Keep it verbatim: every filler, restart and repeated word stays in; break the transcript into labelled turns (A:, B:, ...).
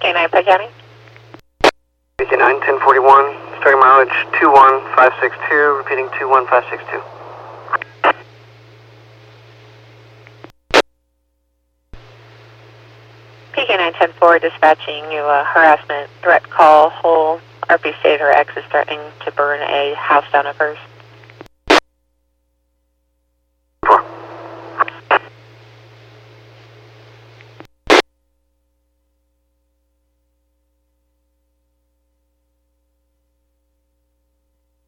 A: P K nine, Pike County.
B: P K nine, ten forty-one, starting mileage two one five six two, repeating two one five six two.
A: P K nine ten four, dispatching you a harassment threat call. Whole R P state or X is threatening to burn a house down at first.